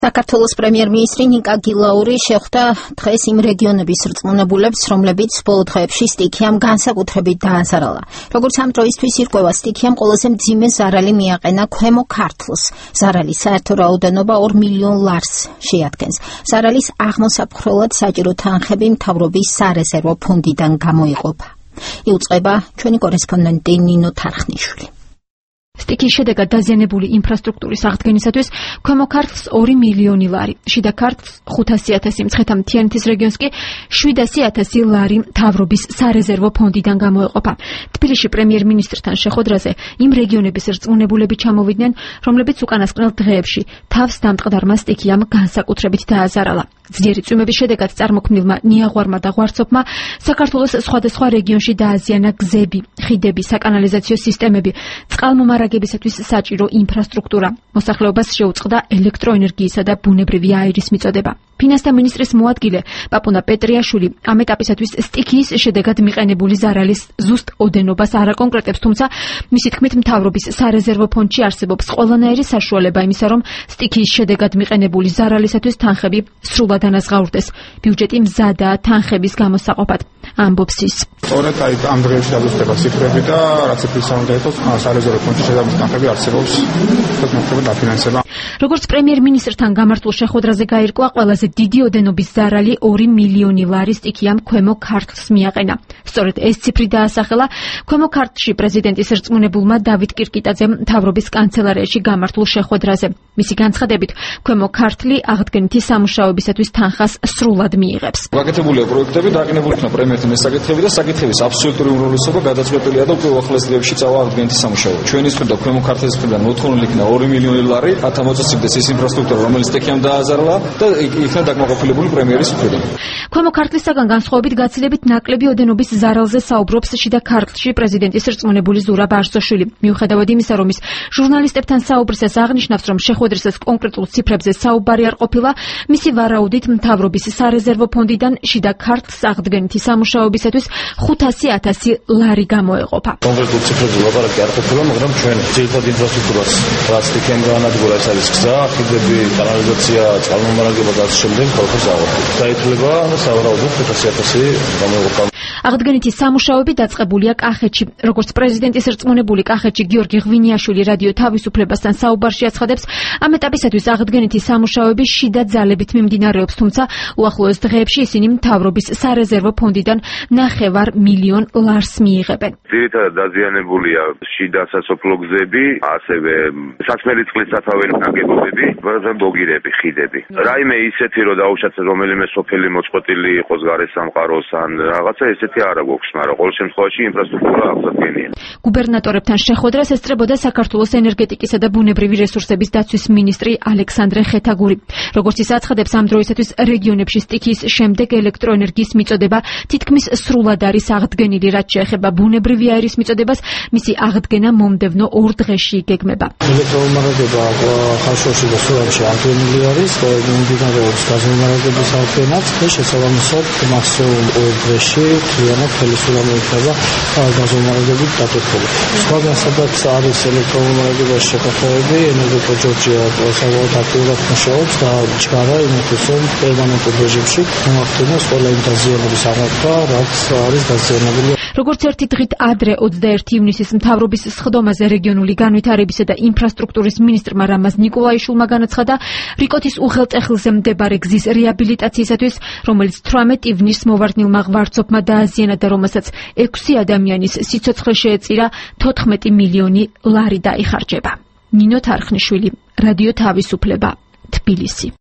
საქართველოს პრემიერ-მინისტრი ნიკა გილაური შეხვდა დღეს იმ რეგიონების რწმუნებულებს, რომლებიც ბოლო დღეებში სტიქიამ განსაკუთრებით დააზარალა. Როგორც ამ დროისთვის ირკვევა, სტიქიამ ყველაზე მძიმე ზარალი მიაყენა ქვემო ქართლს. ზარალის საერთო რაოდენობა 2 მილიონ ლარს შეადგენს. ზარალის აღმოსაფხრელად საჭირო თანხები მთავრობის სარეზერვო ფონდიდან გამოიყოფა. იუწყება ჩვენი კორესპონდენტი ნინო თარხნიშვილი. სტიქიის შედეგად დაზიანებული ინფრასტრუქტურის აღდგენისათვის ქვემო ქართლს 2 მილიონი ლარი, შიდა ქართლს 500.000, მცხეთა-მთიანეთის რეგიონს კი 700.000 ლარი მთავრობის სარეზერვო ფონდიდან გამოეყოფა. თბილისში პრემიერ-მინისტრთან შეხვედრაზე იმ რეგიონების რწმუნებულები ჩამოვიდნენ, რომლებიც უკანასკნელ დღეებში თავს დამტყდარმა სტიქიამ განსაკუთრებით დააზარალა. ძლიერი წვიმების შედეგად წარმოქმნილმა ნიაღვარმა და ღვარცობმა საქართველოს სხვადასხვა რეგიონში დააზიანა გზები, ხიდები, საკანალიზაციო სისტემები, წყალმომარაგებისათვის საჭირო ინფრასტრუქტურა. მოსახლეობას შეუწყდა ელექტროენერგიისა და ბუნებრივი აირის მიწოდება. ფინანსთა მინისტრის მოადგილე პაპუნა პეტრიაშვილი ამ ეტაპისათვის სტიქიის შედეგად მიყენებული ზარალის ზუსტ ოდენობას არ აკონკრეტებს, თუმცა მისი თქმით მთავრობის სარეზერვო ფონდში არსებობს ყველანაირი საშუალება იმისა, რომ სტიქიის შედეგად მიყენებული ზარალისათვის თანხები სრულად ანაზღაურდეს. ბიუჯეტი მზადაა თანხების გამოსაყოფად, ამბობს ის. სწორედ ამ დღეებში დაგვრჩება ციფრები და რაც ფისა უნდა იყოს, სარეზერვო ფონდში შესაძლოა თანხები არსებობს, თქო დაფინანსება. როგორც პრემიერ-მინისტრთან გამართულ შეხვედრაზე გაირკვა, ყველაზე დიდი ოდენობის ზარალი 2 მილიონი ლარი სტიქიამ ქვემო ქართლს მიაყენა. სწორედ ეს ციფრი დაასახელა ქვემო ქართლში პრეზიდენტის რწმუნებულმა დავით კირკიტაძემ მთავრობის კანცელარიაში გამართულ შეხვედრაზე. მისი განცხადებით, ქვემო ქართლი აღდგენითი სამუშაოებისათვის თანხას სრულად მიიღებს. გაკეთებულია პროექტები, დაყენებული იქნა პრემიერთან ეს საკითხები და საკითხების აბსოლუტური უმრავლესობა გადაწყვეტილია და უკვე უახლოეს დღეებში წავა აღდგენითი სამუშაო. ჩვენის მხრიდან ქვემო ქართლის მხრიდან მოთხოვნილი იქნა 2 მილიონი ლარი, რათა მოწესრიგდეს ის ინფრასტრუქტურა, რომელიც სტიქიამ დააზარალა და იქნა დაკმაყოფილებული პრემიერის მხრიდან. ქვემო ქართლისაგან განსხვავებით გაცილებით ნაკლები ოდენობის ზარალზე საუბრობს შიდა ქართლში პრეზიდენტის რწმუნებული ზურაბ არზოშვილი. მიუხედავად იმისა, რომ ის ჟურნალისტებთან საუბრისას აღნიშნავს, რომ შეხვედრისას კონკრეტულ ციფრებზე საუბარი არ ყოფილა, მისი ვარაუდით მთავრობის სარეზერვო ფონდიდან შიდა ქართლს აღდგენითი სამუშაოებისათვის 500.000 ლარი გამოეყოფა. კონკრეტულ ციფრებზე ლაპარაკი არ ყოფილა, მაგრამ ჩვენ ძირითად ინფრასტრუქტურას რაც სტიქიამ გაანადგურა, ეს არის გზა, ხიდები, კანალიზაცია, წყალმომარაგება და ასე შემდეგ ხალხს აღვნიშნეთ. დაითვლება სავარაუდოდ 500.000 გამოეყოფა. აღდგენითი სამუშაოები დაწყებულია კახეთში. როგორც პრეზიდენტის რწმუნებული კახეთში გიორგი ღვინიაშვილი რადიო თავისუფლებასთან საუბარში აცხადებს, ამ ეტაპისათვის აღდგენითი სამუშაოები შიდა ძალებით მიმდინარეობს, თუმცა უახლოეს დღეებში ისინი მთავრობის სარეზერვო ფონდიდან 9 მილიონ ლარს მიიღებენ. ძირითადად დაზიანებულია შიდა სასოფლო გზები, ასევე სასმელი წყლის სათავეების ნაგებობები, ბოგირები, ხიდები. რაიმე ისეთი რომ დაუშვათ რომელიმე სოფელი მოწყვეტილი იყოს გარესამყაროს ან რაღაცა ესეთი არა გვაქვს, მაგრამ ყოველ შემთხვევაში ინფრასტრუქტურა აღდგენია. გუბერნატორებთან შეხვედრას ესწრებოდა საქართველოს ენერგეტიკისა და ბუნებრივი რესურსების დაცვის მინისტრი ალექსანდრე ხეთაგური. როგორც ის აცხადებს, ამ დროისათვის რეგიონებში სტიქიის შემდეგ ელექტროენერგიის მიწოდება თითქმის სრულად არის აღდგენილი, რაც შეეხება ბუნებრივი აირის მიწოდებას, მისი აღდგენა მომდევნო 2 დღეში იგეგმება. ელექტრომომარაგება ხაშურში და სურამში აღდგენილი არის, მიმდინარეობს გაზომარაგების აღდგენაც და შესაბამისად მაქსიმუმ 2 დღეში მთლიანად ხელისუფლება იქნება გაზომარაგებით დაკეთებული. სხვაგან სადაც არის ელექტრომომარაგებაში შეთანხმებები, ენერგეტიკა ჯორჯია საკმაოდ აქტიურად მუშაობს და ჩქარა იმისთვის, რომ პერმანენტულ რეჟიმში მოახდინოს ყველა იმ დაზიანების აღქმა, რაც არის დაზიანებული. როგორც ერთი დღით ადრე 21 ივნისის მთავრობის სხდომაზე რეგიონული განვითარებისა და ინფრასტრუქტურის მინისტრმა რამაზ ნიკოლაიშვილმა განაცხადა, რიკოთის უღელტეხილზე მდებარე გზის რეაბილიტაციისათვის, რომელიც 18 ივნისს მოვარდნილმა ღვარცობმა დააზიანა და რომელსაც 6 ადამიანის სიცოცხლე შეეწირა, 14 მილიონი ლარი დაიხარჯება. ნინო თარხნიშვილი, რადიო თავისუფლება, თბილისი.